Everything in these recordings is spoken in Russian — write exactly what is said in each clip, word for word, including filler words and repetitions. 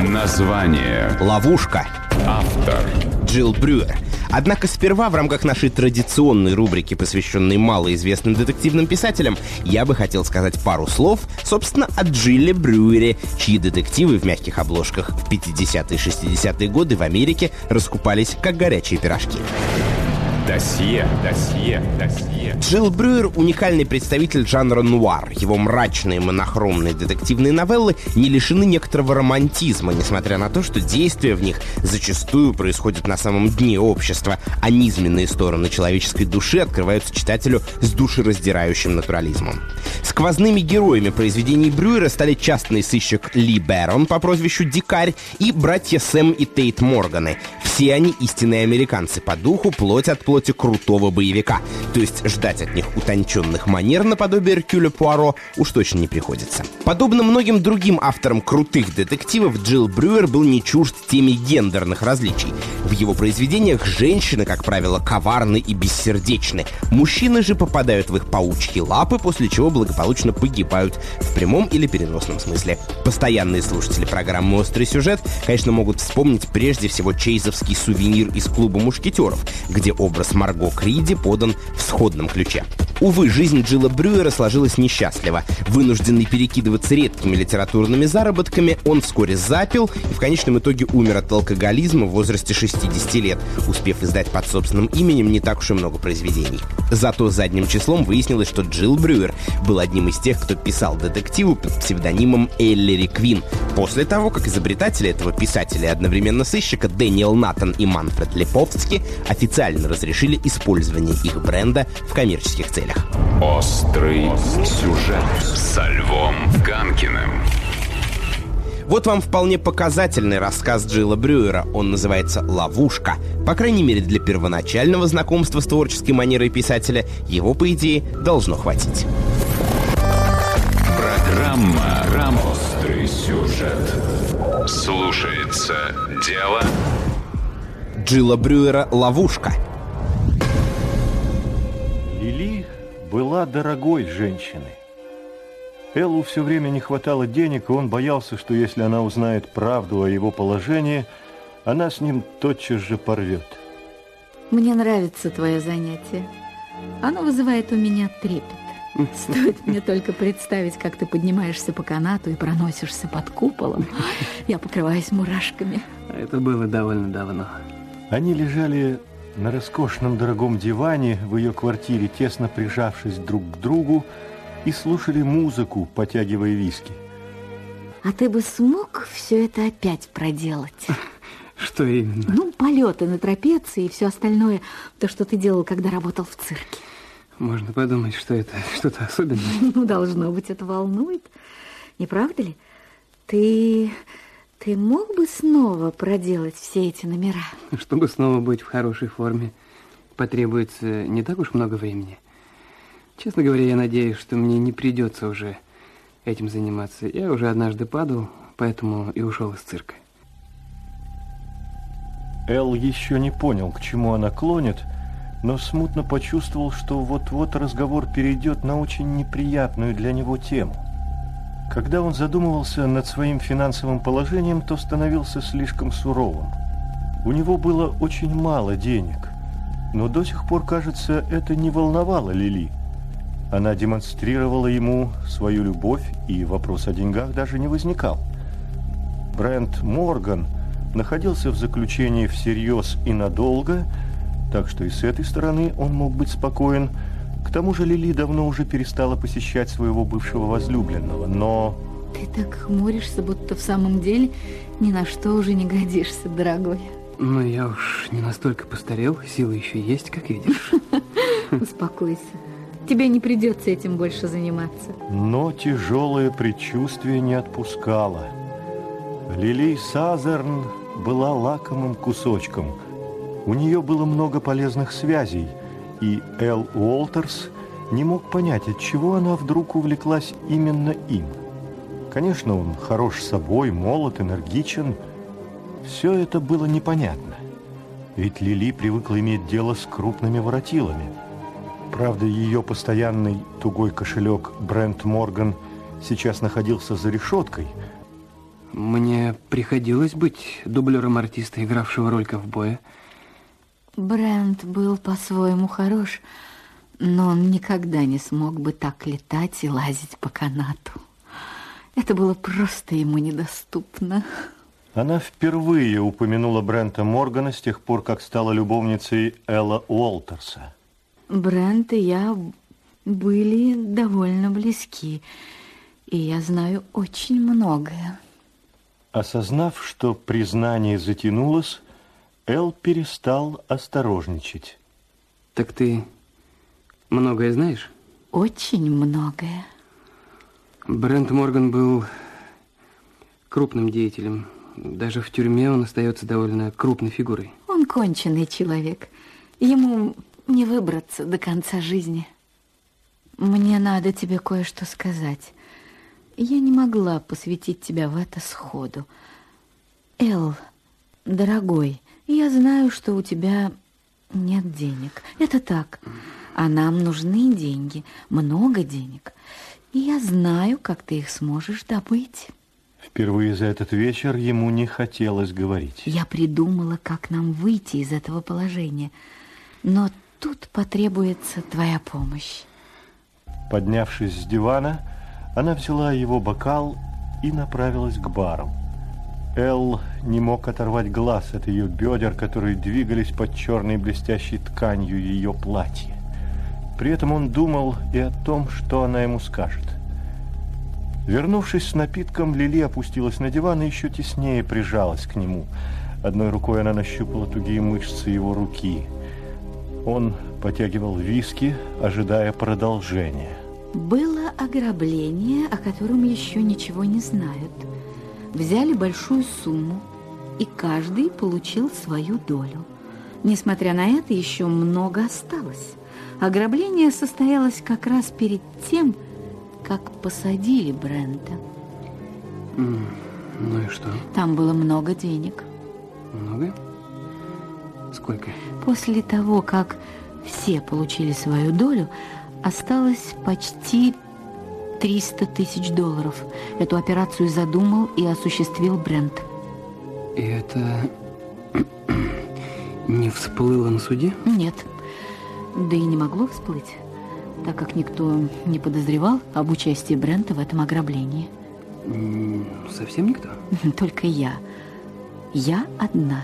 Название. Ловушка. Автор. Джилл Брюер. Однако сперва в рамках нашей традиционной рубрики, посвященной малоизвестным детективным писателям, я бы хотел сказать пару слов, собственно, о Джилле Брюере, чьи детективы в мягких обложках в пятидесятые и шестидесятые годы в Америке раскупались как горячие пирожки. Досье, досье, досье. Джилл Брюер — уникальный представитель жанра нуар. Его мрачные монохромные детективные новеллы не лишены некоторого романтизма, несмотря на то, что действия в них зачастую происходят на самом дне общества, а низменные стороны человеческой души открываются читателю с душераздирающим натурализмом. Сквозными героями произведений Брюера стали частный сыщик Ли Бэрон по прозвищу Дикарь и братья Сэм и Тейт Морганы. Все они истинные американцы по духу, плоть от плоти крутого боевика. То есть ждать от них утонченных манер наподобие Эркюля Пуаро уж точно не приходится. Подобно многим другим авторам крутых детективов, Джилл Брюер был не чужд теме гендерных различий. В его произведениях женщины, как правило, коварны и бессердечны. Мужчины же попадают в их паучьи лапы, после чего благополучно погибают в прямом или переносном смысле. Постоянные слушатели программы «Острый сюжет», конечно, могут вспомнить прежде всего чейзовский сувенир из клуба мушкетеров, где образ Марго Криди подан в сходном ключе. Увы, жизнь Джилла Брюера сложилась несчастливо. Вынужденный перекидываться редкими литературными заработками, он вскоре запил и в конечном итоге умер от алкоголизма в возрасте шестидесяти лет, успев издать под собственным именем не так уж и много произведений. Зато задним числом выяснилось, что Джилл Брюер был одним из тех, кто писал детективы под псевдонимом Эллери Квин, после того, как изобретатели этого писателя и одновременно сыщика Дэниел Натан и Манфред Липовски официально разрешили использование их бренда в коммерческих целях. Острый сюжет со Львом Ганкиным. Вот вам вполне показательный рассказ Джилла Брюера. Он называется «Ловушка». По крайней мере, для первоначального знакомства с творческой манерой писателя его, по идее, должно хватить. Программа «Рам Острый сюжет». Слушается дело Джилла Брюера «Ловушка». Лили была дорогой женщиной. Эллу все время не хватало денег, и он боялся, что если она узнает правду о его положении, она с ним тотчас же порвет. Мне нравится твое занятие. Оно вызывает у меня трепет. Стоит мне только представить, как ты поднимаешься по канату и проносишься под куполом. Я покрываюсь мурашками. Это было довольно давно. Они лежали на роскошном дорогом диване в ее квартире, тесно прижавшись друг к другу, и слушали музыку, потягивая виски. А ты бы смог все это опять проделать? Что именно? Ну, полеты на трапеции и все остальное, то, что ты делал, когда работал в цирке. Можно подумать, что это что-то особенное. Ну, должно быть, это волнует. Не правда ли? Ты... ты мог бы снова проделать все эти номера? Чтобы снова быть в хорошей форме, потребуется не так уж много времени. Честно говоря, я надеюсь, что мне не придется уже этим заниматься. Я уже однажды падал, поэтому и ушел из цирка. Эл еще не понял, к чему она клонит, но смутно почувствовал, что вот-вот разговор перейдет на очень неприятную для него тему. Когда он задумывался над своим финансовым положением, то становился слишком суровым. У него было очень мало денег, но до сих пор, кажется, это не волновало Лили. Она демонстрировала ему свою любовь, и вопрос о деньгах даже не возникал. Брент Морган находился в заключении всерьез и надолго, так что и с этой стороны он мог быть спокоен. К тому же Лили давно уже перестала посещать своего бывшего возлюбленного, но... Ты так хмуришься, будто в самом деле ни на что уже не годишься, дорогой. Ну, я уж не настолько постарел, силы еще есть, как видишь. Успокойся. Тебе не придется этим больше заниматься. Но тяжелое предчувствие не отпускало. Лили Сазерн была лакомым кусочком. У нее было много полезных связей, и Эл Уолтерс не мог понять, от чего она вдруг увлеклась именно им. Конечно, он хорош собой, молод, энергичен. Все это было непонятно. Ведь Лили привыкла иметь дело с крупными воротилами. Правда, ее постоянный тугой кошелек Брент Морган сейчас находился за решеткой. Мне приходилось быть дублером артиста, игравшего роль ковбоя. Брент был по-своему хорош, но он никогда не смог бы так летать и лазить по канату. Это было просто ему недоступно. Она впервые упомянула Брента Моргана с тех пор, как стала любовницей Элла Уолтерса. Брент и я были довольно близки, и я знаю очень многое. Осознав, что признание затянулось, Эл перестал осторожничать. Так ты многое знаешь? Очень многое. Брент Морган был крупным деятелем. Даже в тюрьме он остается довольно крупной фигурой. Он конченый человек. Ему не выбраться до конца жизни. Мне надо тебе кое-что сказать. Я не могла посвятить тебя в это сходу. Эл, дорогой, я знаю, что у тебя нет денег. Это так. А нам нужны деньги, много денег. И я знаю, как ты их сможешь добыть. Впервые за этот вечер ему не хотелось говорить. Я придумала, как нам выйти из этого положения. Но тут потребуется твоя помощь. Поднявшись с дивана, она взяла его бокал и направилась к бару. Эл не мог оторвать глаз от ее бедер, которые двигались под черной блестящей тканью ее платья. При этом он думал и о том, что она ему скажет. Вернувшись с напитком, Лили опустилась на диван и еще теснее прижалась к нему. Одной рукой она нащупала тугие мышцы его руки. Он потягивал виски, ожидая продолжения. Было ограбление, о котором еще ничего не знают. Взяли большую сумму, и каждый получил свою долю. Несмотря на это, еще много осталось. Ограбление состоялось как раз перед тем, как посадили Брента. Mm, ну и что? Там было много денег. Много? Сколько? После того, как все получили свою долю, осталось почти триста тысяч долларов. Эту операцию задумал и осуществил Брент. И это не всплыло на суде? Нет. Да и не могло всплыть, так как никто не подозревал об участии Брента в этом ограблении. Совсем никто? Только я. Я одна.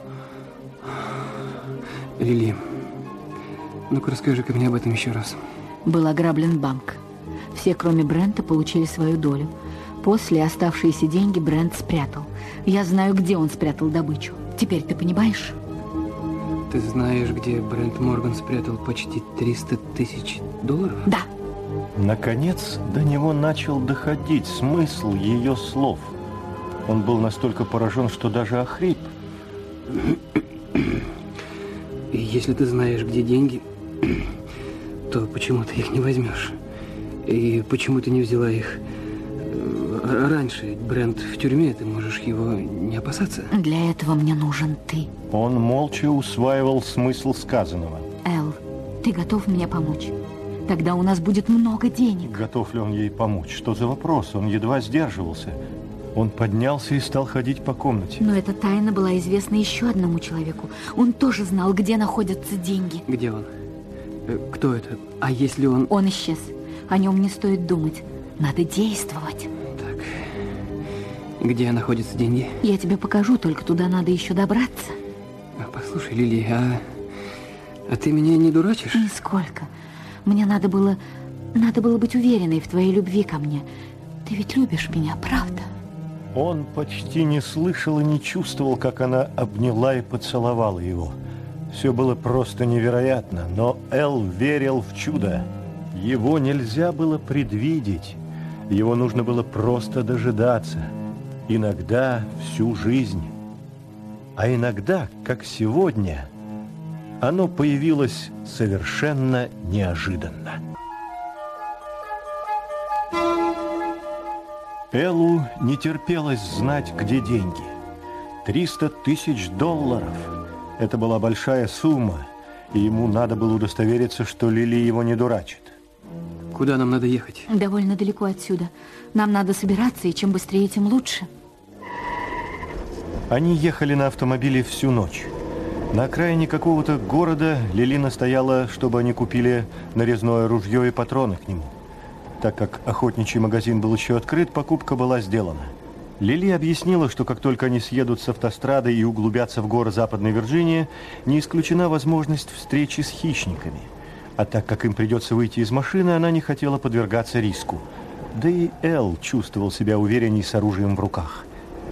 Лили, ну-ка расскажи-ка мне об этом еще раз. Был ограблен банк. Все, кроме Брента, получили свою долю. После оставшиеся деньги Брент спрятал. Я знаю, где он спрятал добычу. Теперь ты понимаешь? Ты знаешь, где Брент Морган спрятал почти триста тысяч долларов? Да. Наконец, до него начал доходить смысл ее слов. Он был настолько поражен, что даже охрип. И если ты знаешь, где деньги, то почему ты их не возьмешь? И почему ты не взяла их раньше? Брент в тюрьме, ты можешь его не опасаться? Для этого мне нужен ты. Он молча усваивал смысл сказанного. Эл, ты готов мне помочь? Тогда у нас будет много денег. Готов ли он ей помочь? Что за вопрос? Он едва сдерживался. Он поднялся и стал ходить по комнате. Но эта тайна была известна еще одному человеку. Он тоже знал, где находятся деньги. Где он? Кто это? А если он... Он исчез. О нем не стоит думать. Надо действовать. Так, где находятся деньги? Я тебе покажу, только туда надо еще добраться. А, послушай, Лили, а... а ты меня не дурачишь? Нисколько. Мне надо было... Надо было быть уверенной в твоей любви ко мне. Ты ведь любишь меня, правда? Он почти не слышал и не чувствовал, как она обняла и поцеловала его. Все было просто невероятно, но Эл верил в чудо. Его нельзя было предвидеть. Его нужно было просто дожидаться. Иногда всю жизнь. А иногда, как сегодня, оно появилось совершенно неожиданно. Эллу не терпелось знать, где деньги. Триста тысяч долларов. Это была большая сумма, и ему надо было удостовериться, что Лили его не дурачит. Куда нам надо ехать? Довольно далеко отсюда. Нам надо собираться, и чем быстрее, тем лучше. Они ехали на автомобиле всю ночь. На окраине какого-то города Лили настояла, чтобы они купили нарезное ружье и патроны к нему. Так как охотничий магазин был еще открыт, покупка была сделана. Лили объяснила, что как только они съедут с автострады и углубятся в горы Западной Вирджинии, не исключена возможность встречи с хищниками. А так как им придется выйти из машины, она не хотела подвергаться риску. Да и Эл чувствовал себя уверенней с оружием в руках.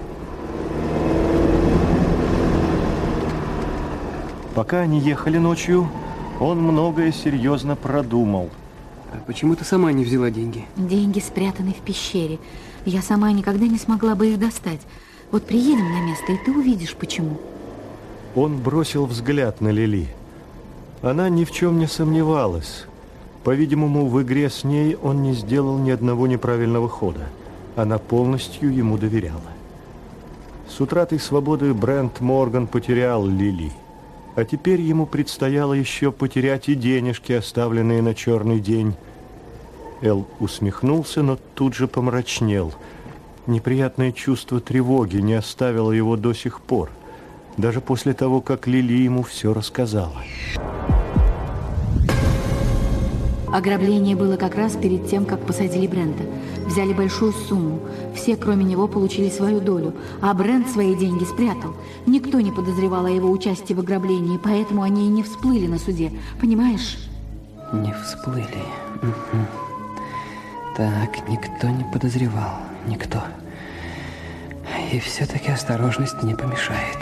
Пока они ехали ночью, он многое серьезно продумал. А почему ты сама не взяла деньги? Деньги спрятаны в пещере. Я сама никогда не смогла бы их достать. Вот приедем на место, и ты увидишь, почему. Он бросил взгляд на Лили. Она ни в чем не сомневалась. По-видимому, в игре с ней он не сделал ни одного неправильного хода. Она полностью ему доверяла. С утратой свободы Брент Морган потерял Лили. А теперь ему предстояло еще потерять и денежки, оставленные на черный день. Эл усмехнулся, но тут же помрачнел. Неприятное чувство тревоги не оставило его до сих пор, даже после того, как Лили ему все рассказала. Ограбление было как раз перед тем, как посадили Брента. Взяли большую сумму. Все, кроме него, получили свою долю. А Брент свои деньги спрятал. Никто не подозревал о его участии в ограблении, поэтому они и не всплыли на суде. Понимаешь? Не всплыли. Угу. Так, никто не подозревал. Никто. И все-таки осторожность не помешает.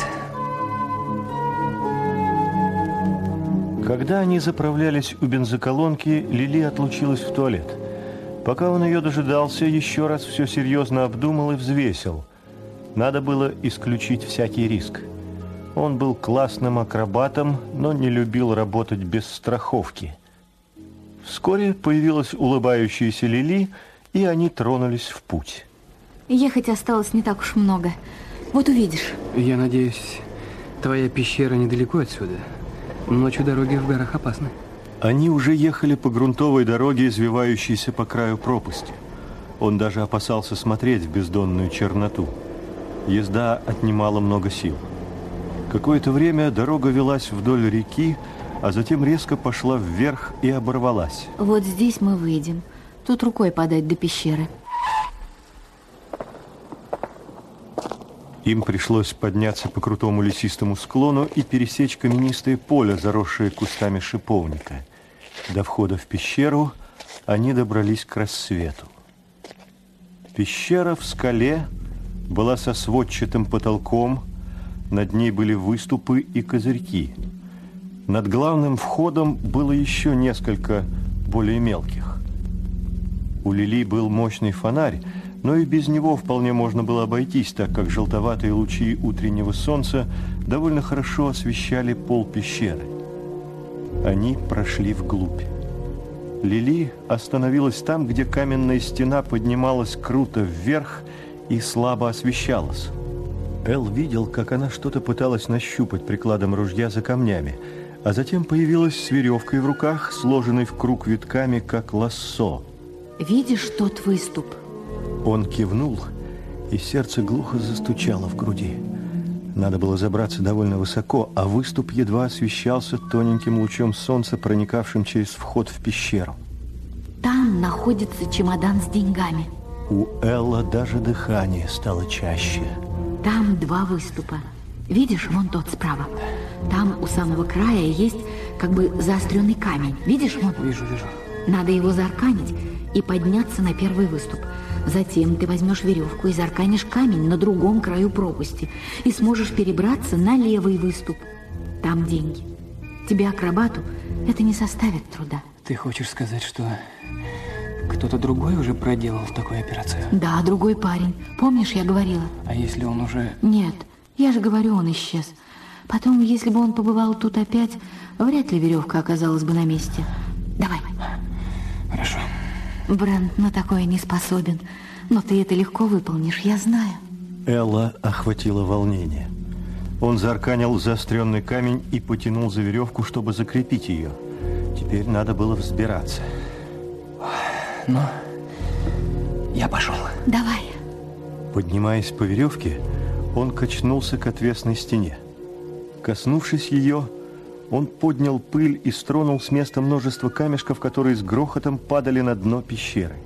Когда они заправлялись у бензоколонки, Лили отлучилась в туалет. Пока он ее дожидался, еще раз все серьезно обдумал и взвесил. Надо было исключить всякий риск. Он был классным акробатом, но не любил работать без страховки. Вскоре появилась улыбающаяся Лили, и они тронулись в путь. Ехать осталось не так уж много. Вот увидишь. Я надеюсь, твоя пещера недалеко отсюда. Ночью дороги в горах опасны. Они уже ехали по грунтовой дороге, извивающейся по краю пропасти. Он даже опасался смотреть в бездонную черноту. Езда отнимала много сил. Какое-то время дорога велась вдоль реки, а затем резко пошла вверх и оборвалась. Вот здесь мы выйдем. Тут рукой подать до пещеры. Им пришлось подняться по крутому лесистому склону и пересечь каменистое поле, заросшее кустами шиповника. До входа в пещеру они добрались к рассвету. Пещера в скале была со сводчатым потолком, над ней были выступы и козырьки. Над главным входом было еще несколько более мелких. У Лили был мощный фонарь, но и без него вполне можно было обойтись, так как желтоватые лучи утреннего солнца довольно хорошо освещали пол пещеры. Они прошли вглубь. Лили остановилась там, где каменная стена поднималась круто вверх и слабо освещалась. Эл видел, как она что-то пыталась нащупать прикладом ружья за камнями, а затем появилась с веревкой в руках, сложенной в круг витками, как лассо. Видишь тот выступ? Он кивнул, и сердце глухо застучало в груди. Надо было забраться довольно высоко, а выступ едва освещался тоненьким лучом солнца, проникавшим через вход в пещеру. Там находится чемодан с деньгами. У Элла даже дыхание стало чаще. Там два выступа. Видишь, вон тот справа. Там у самого края есть как бы заостренный камень. Видишь, вон? Вижу, вижу. Надо его заарканить и подняться на первый выступ. Затем ты возьмешь веревку и заарканишь камень на другом краю пропасти и сможешь перебраться на левый выступ. Там деньги. Тебе, акробату, это не составит труда. Ты хочешь сказать, что кто-то другой уже проделал такую операцию? Да, другой парень. Помнишь, я говорила? А если он уже... Нет, я же говорю, он исчез. Потом, если бы он побывал тут опять, вряд ли веревка оказалась бы на месте. Давай. Хорошо. Брент на такое не способен. Но ты это легко выполнишь, я знаю. Элла охватило волнение. Он заарканил заостренный камень и потянул за веревку, чтобы закрепить ее. Теперь надо было взбираться. Ну, я пошел. Давай. Поднимаясь по веревке, он качнулся к отвесной стене. Коснувшись ее, он поднял пыль и стронул с места множество камешков, которые с грохотом падали на дно пещеры.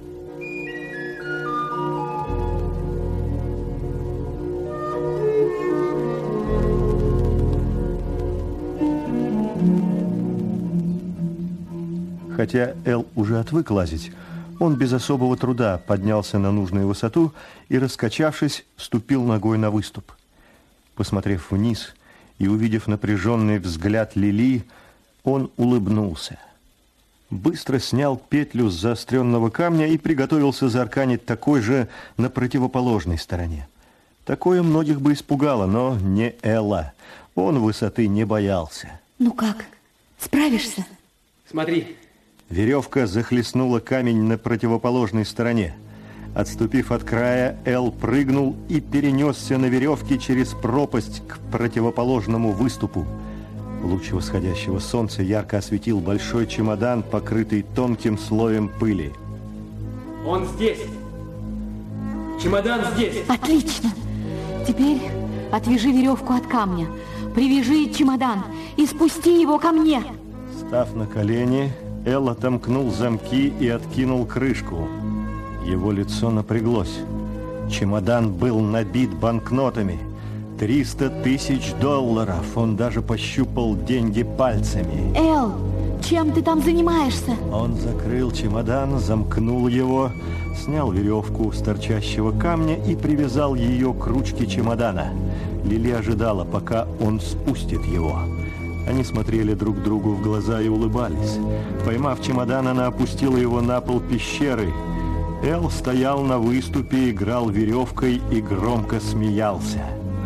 Хотя Эл уже отвык лазить, он без особого труда поднялся на нужную высоту и, раскачавшись, ступил ногой на выступ. Посмотрев вниз и увидев напряженный взгляд Лили, он улыбнулся. Быстро снял петлю с заостренного камня и приготовился заарканить такой же на противоположной стороне. Такое многих бы испугало, но не Элла. Он высоты не боялся. Ну как, справишься? Смотри. Веревка захлестнула камень на противоположной стороне. Отступив от края, Эл прыгнул и перенесся на веревке через пропасть к противоположному выступу. Луч восходящего солнца ярко осветил большой чемодан, покрытый тонким слоем пыли. Он здесь. Чемодан здесь. Отлично. Теперь отвяжи веревку от камня, привяжи чемодан и спусти его ко мне. Став на колени, Эл отомкнул замки и откинул крышку. Его лицо напряглось. Чемодан был набит банкнотами. Триста тысяч долларов. Он даже пощупал деньги пальцами. Эл, чем ты там занимаешься? Он закрыл чемодан, замкнул его, снял веревку с торчащего камня и привязал ее к ручке чемодана. Лили ожидала, пока он спустит его. Они смотрели друг другу в глаза и улыбались. Поймав чемодан, она опустила его на пол пещеры. Эл стоял на выступе, играл веревкой и громко смеялся.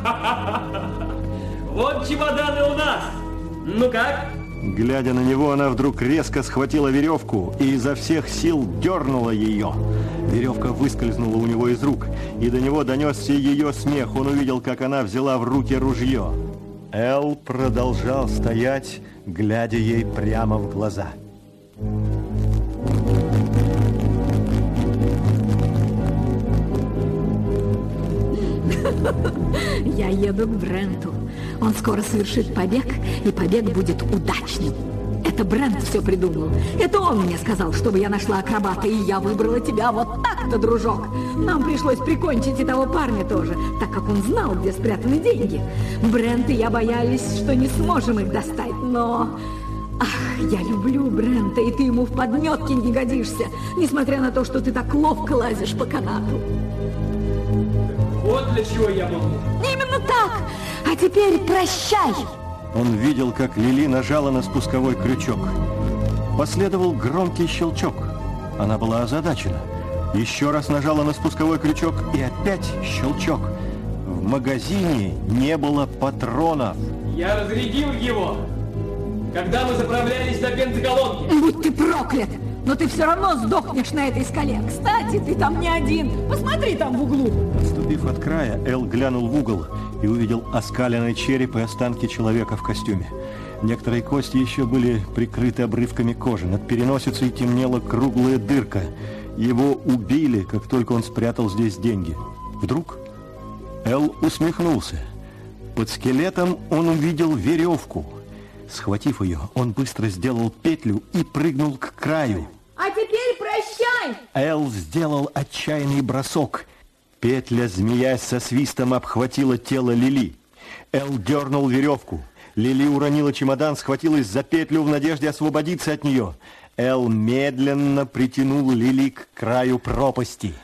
Вот чемоданы у нас. Ну как? Глядя на него, она вдруг резко схватила веревку и изо всех сил дернула ее. Веревка выскользнула у него из рук, и до него донесся ее смех. Он увидел, как она взяла в руки ружье. Эл продолжал стоять, глядя ей прямо в глаза. Я еду к Бренту. Он скоро совершит побег, и побег будет удачным. Это Брент все придумал. Это он мне сказал, чтобы я нашла акробата, и я выбрала тебя вот так-то, дружок. Нам пришлось прикончить и того парня тоже, так как он знал, где спрятаны деньги. Брент и я боялись, что не сможем их достать, но... Ах, я люблю Брента, и ты ему в подметке не годишься, несмотря на то, что ты так ловко лазишь по канату. Вот для чего я могу. Именно так! А теперь прощай! Он видел, как Лили нажала на спусковой крючок. Последовал громкий щелчок. Она была озадачена. Еще раз нажала на спусковой крючок, и опять щелчок. В магазине не было патронов. Я разрядил его, когда мы заправлялись на бензоколонке. Будь ты проклят! Но ты все равно сдохнешь на этой скале. Кстати, ты там не один. Посмотри там в углу. Отступив от края, Эл глянул в угол и увидел оскаленный череп и останки человека в костюме. Некоторые кости еще были прикрыты обрывками кожи. Над переносицей темнела круглая дырка. Его убили, как только он спрятал здесь деньги. Вдруг Эл усмехнулся. Под скелетом он увидел веревку. Схватив ее, он быстро сделал петлю и прыгнул к краю. А теперь прощай! Эл сделал отчаянный бросок. Петля, змеясь со свистом, обхватила тело Лили. Эл дернул веревку. Лили уронила чемодан, схватилась за петлю в надежде освободиться от нее. Эл медленно притянул Лили к краю пропасти.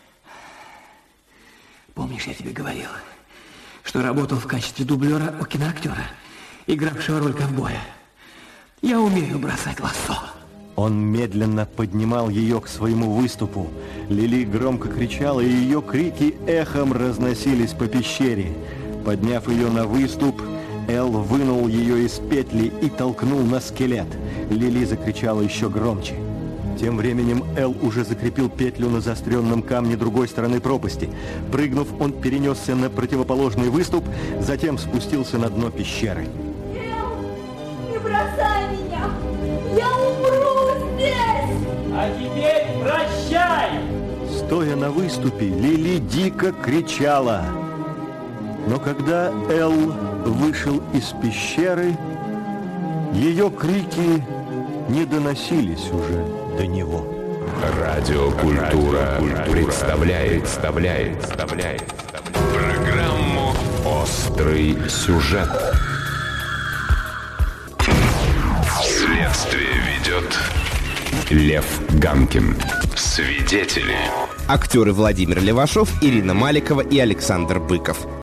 Помнишь, я тебе говорил, что работал в качестве дублера у киноактера, игравшего роль ковбоя? Я умею бросать лассо. Он медленно поднимал ее к своему выступу. Лили громко кричала, и ее крики эхом разносились по пещере. Подняв ее на выступ, Эл вынул ее из петли и толкнул на скелет. Лили закричала еще громче. Тем временем Эл уже закрепил петлю на заостренном камне другой стороны пропасти. Прыгнув, он перенесся на противоположный выступ, затем спустился на дно пещеры. Эл, не бросай меня! Я умру здесь! А теперь прощай! Стоя на выступе, Лили дико кричала. Но когда Эл вышел из пещеры, ее крики не доносились уже до него. Радиокультура представляет, представляет, представляет программу «Острый сюжет». Следствие ведет Лев Ганкин. Свидетели. Актеры Владимир Левашов, Ирина Маликова и Александр Быков.